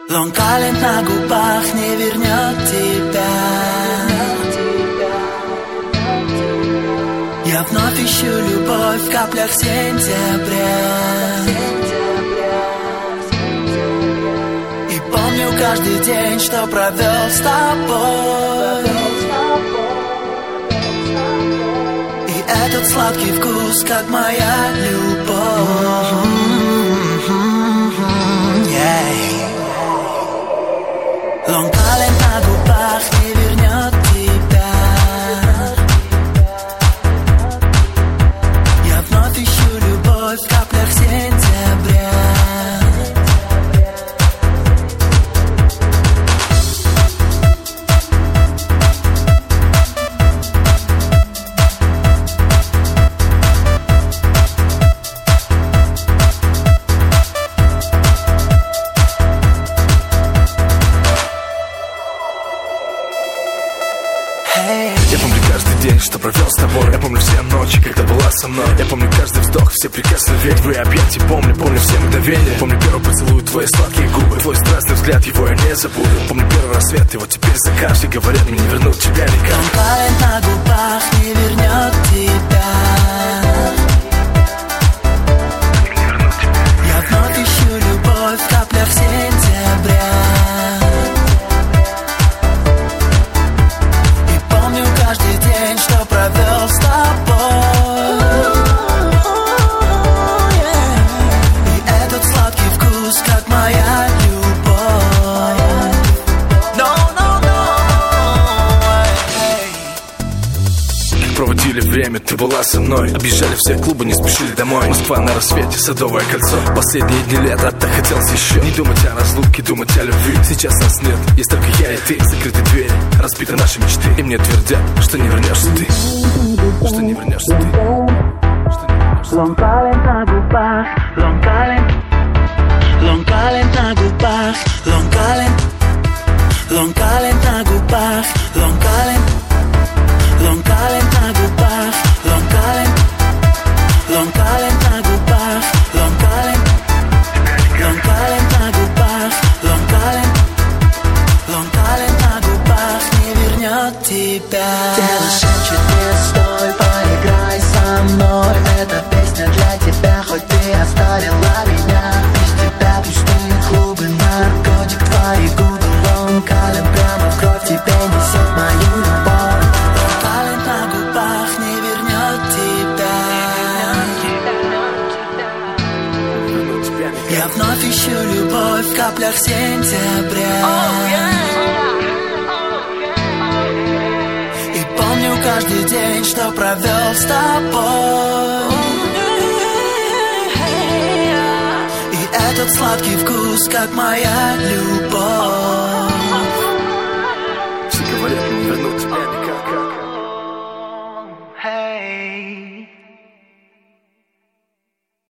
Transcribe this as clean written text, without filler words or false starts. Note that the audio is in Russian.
Лонг-айленд на губах не вернет тебя. Я вновь ищу любовь в каплях сентября. И помню каждый день, что провел с тобой. И этот сладкий вкус, как моя любовь. Лонг-айленд на губах не вернет тебя. Я вновь ищу любовь в каплях сентября. Я помню каждый день, что провел с тобой. Я помню все ночи, когда была со мной. Я помню каждый вздох, все прикосновения. Твои объятия помню все мгновения. Помню первый поцелуй, твои сладкие губы. Твой страстный взгляд, его я не забуду. Помню первый рассвет, и вот теперь закат. Все говорят, мне не вернут тебя никак. Лонг-айленд на губах не вернет тебя. Я вновь ищу любовь в каплях сентября. Каждый день, что провел с тобой. И этот сладкий вкус, как моя любовь. Как проводили время, ты была со мной. Объезжали все клубы, не спешили домой. Москва на рассвете, Садовое кольцо. Последние дни лета, так хотелось еще. Не думать о разлуке, думать о любви. Сейчас нас нет, есть только я и ты. Закрыты двери, разбиты наши мечты. И мне твердят, что не вернешься ты. Что не вернешься ты. Лонг-айленд на губах, лонг-айленд. Лонг-айленд на губах, лонг-айленд. Лонг-айленд на губах, лонг-айленд. Лонг-айленд на губах, лонг-айленд. Лонг-айленд на губах, лонг-айленд. Лонг-айленд на губах, лонг-айленд. Лонг-айленд на губах не вернет тебя. Тело шепчет, не стой, поиграй со мной. Эта песня для тебя, хоть ты оставила меня. Без тебя пустые клубы, наркотик, твои губы. Лонг-айленд прямо в кровь тебе несет мою любовь. Лонг-айленд на губах не вернет тебя. Я вновь ищу любовь в каплях сентября. И помню каждый день, что провел с тобой. И этот сладкий вкус, как моя любовь.